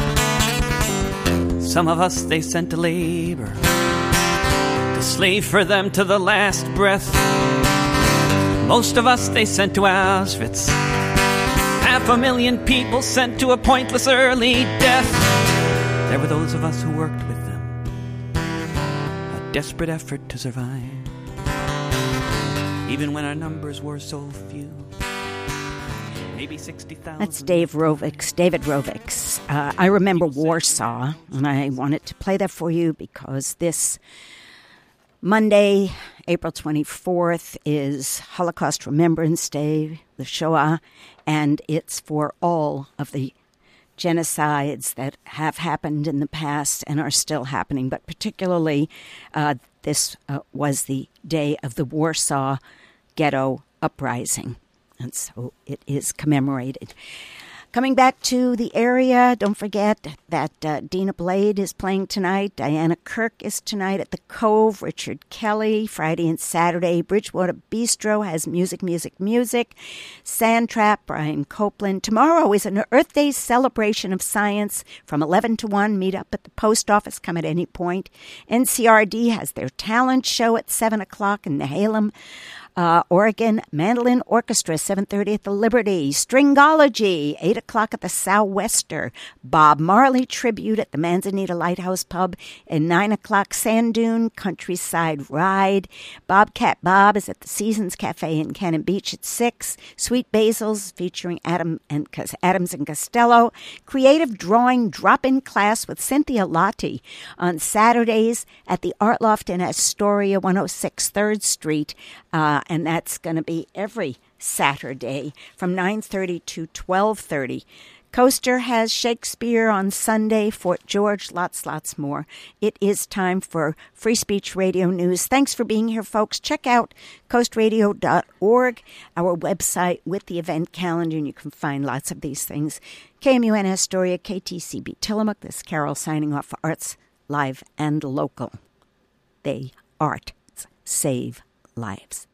Some of us they sent to labor, to slave for them to the last breath. Most of us they sent to Auschwitz, 500,000 people sent to a pointless early death. There were those of us who worked with them, a desperate effort to survive, even when our numbers were so few. Maybe 60,000. That's David Rovics. I remember Warsaw, and I wanted to play that for you because this Monday, April 24th, is Holocaust Remembrance Day, the Shoah, and it's for all of the genocides that have happened in the past and are still happening, but particularly this was the day of the Warsaw Ghetto Uprising, and so it is commemorated. Coming back to the area, don't forget that Dina Blade is playing tonight. Diana Kirk is tonight at the Cove. Richard Kelly, Friday and Saturday. Bridgewater Bistro has music. Sandtrap, Brian Copeland. Tomorrow is an Earth Day celebration of science from 11 to 1. Meet up at the post office. Come at any point. NCRD has their talent show at 7 o'clock in Nehalem. Oregon Mandolin Orchestra, 7:30 at the Liberty. Stringology, 8 o'clock at the Sou'wester. Bob Marley Tribute at the Manzanita Lighthouse Pub, and 9 o'clock Sand Dune Countryside Ride. Bobcat Bob is at the Seasons Cafe in Cannon Beach at 6. Sweet Basils featuring Adams and Costello. Creative Drawing Drop-In Class with Cynthia Lotti on Saturdays at the Art Loft in Astoria, 106 3rd Street. And that's going to be every Saturday from 9:30 to 12:30. Coaster has Shakespeare on Sunday, Fort George, lots more. It is time for Free Speech Radio News. Thanks for being here, folks. Check out coastradio.org, our website with the event calendar, and you can find lots of these things. KMUN Astoria, KTCB Tillamook. This is Carol signing off for Arts Live and Local. Arts save lives.